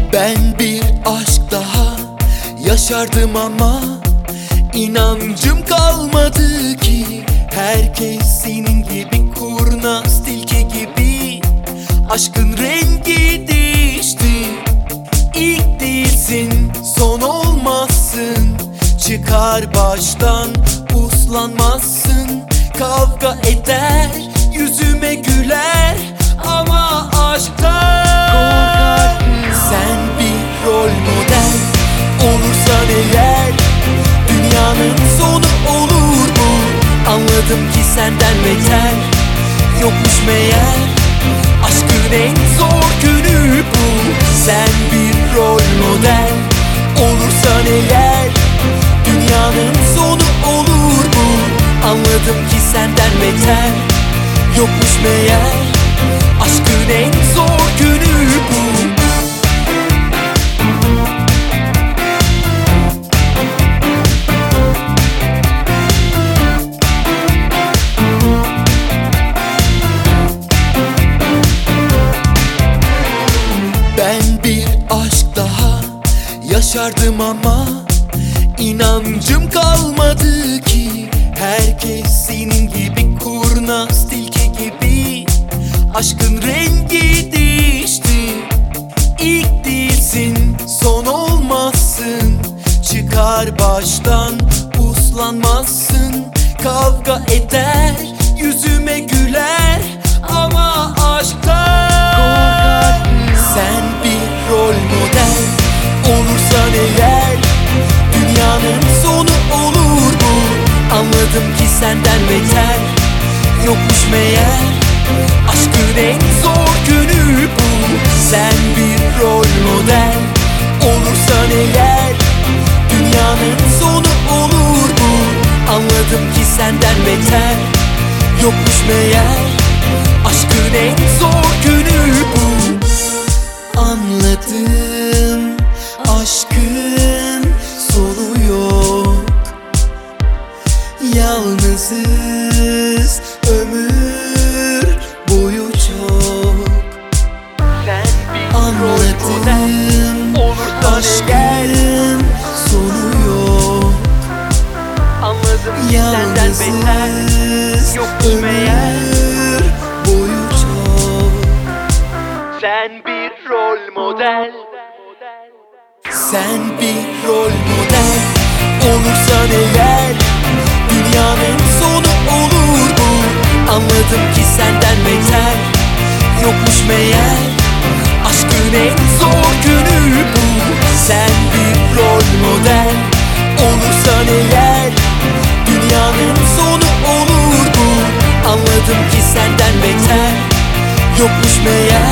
Ben bir aşk daha yaşardım ama inancım kalmadı ki. Herkes senin gibi kurnaz tilki gibi. Aşkın rengi değişti. İlk değilsin, son olmazsın. Çıkar baştan, uslanmazsın. Kavga eder, yüzüme güler ama aşktan korkarsın. Sen bir rol model olursan eğer, dünyanın sonu olur bu. Anladım ki senden beter yokmuş meğer. Aşkın en zor günü bu. Sen bir rol model olursan eğer, dünyanın sonu olur bu. Anladım ki senden beter yokmuş meğer. Aşkın en zor günü bu. Ben bir aşk daha yaşardım ama inancım kalmadı ki. Herkes senin gibi kurnaz tilki gibi. Aşkın rengi değişti. İlk değilsin, son olmazsın. Çıkar baştan, uslanmazsın. Kavga eder, yüzüme güler ama aşktan korkarsın. Sen bir rol model olursan eğer, dünyanın sonu olur bu. Anladım ki senden beter yokmuş meğer. Aşkın en zor günü bu. Sen bir rol model olursan eğer, dünyanın sonu olur bu. Anladım ki senden beter yokmuş meğer. Aşkın en zor günü bu. Anladım, aşkın sonu yok. Yalnızız ömür boyu çok. Anladım, aşkın sonu yok. Yalnızız ömür boyu çok. Sen bir rol model. Sen bir rol model olursan eğer, dünyanın sonu olur bu. Anladım ki senden beter yokmuş meğer. Aşkın en zor günü bu. Sen bir rol model olursan eğer, dünyanın sonu olur bu. Anladım ki senden beter yokmuş meğer.